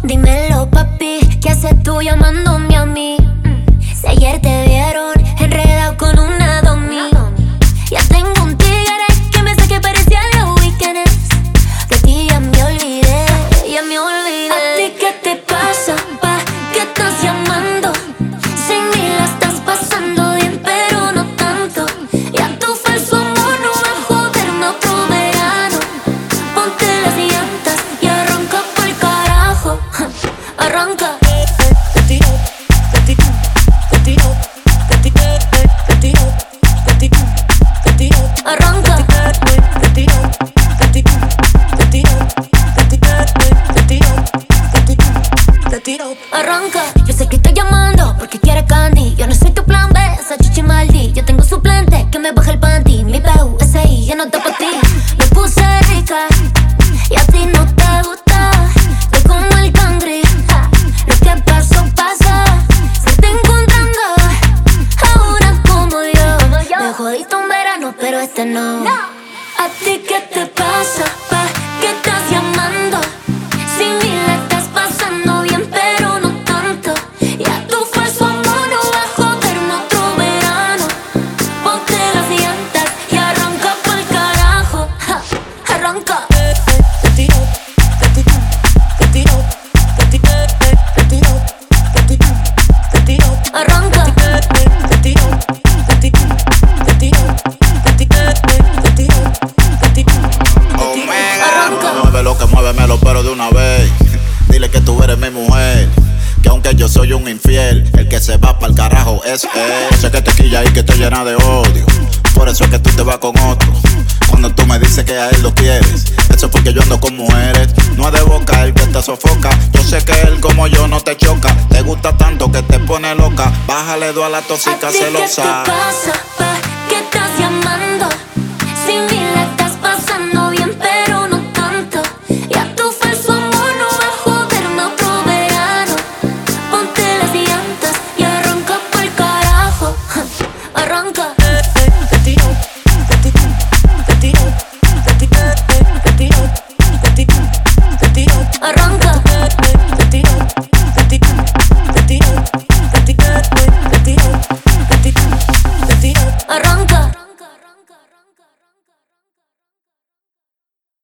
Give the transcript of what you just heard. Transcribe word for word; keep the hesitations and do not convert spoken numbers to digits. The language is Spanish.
Dímelo, papi, ¿qué haces tú llamándome a mí? Si ayer te vieron enredado con una domi. Ya tengo un tigre que me hace que parecía los weekends. De ti ya me olvidé, ya me olvidé. ¿A ti qué te pasa, pa? ¿Qué estás llamando? Sin mí la estás pasando bien, pero no tanto. Ya tu falso amor no va a joderme otro verano. Ponte las llantas y arranca pa'l carajo. Arranca. Arranca. Arranca. Yo sé que estoy llamando porque quiere candy. Yo no soy tu plan B, esa chichi maldi. Yo tengo suplente que me baja el panty. Mi P U S I ya no está pa' ti. Me puse rica y a ti no te gusta. Estoy como el cangri. Lo que pasó, pasó. Se está encontrando ahora como yo. Me jodiste un verano, pero este no. ¿A ti qué te pasa, pa? ¿Qué estás llamando? Sin mí la estás pasando bien, pero no tanto. Ya tu falso amor no va a joderme otro verano. Ponte las llantas y arranca pa'l carajo. Ja, arranca. Arranca. Mueve lo que muévemelo, pero de una vez. Dile que tú eres mi mujer, que aunque yo soy un infiel, el que se va pa'l carajo es él. Sé que te quilla y que te llena de odio, por eso es que tú te vas con otro. Cuando tú me dices que a él lo quieres, eso es porque yo ando con mujeres. No es de boca el que te sofoca. Yo sé que él como yo no te choca. Te gusta tanto que te pone loca. Bájale dos a la tóxica celosa. ¿A ti qué te pasa?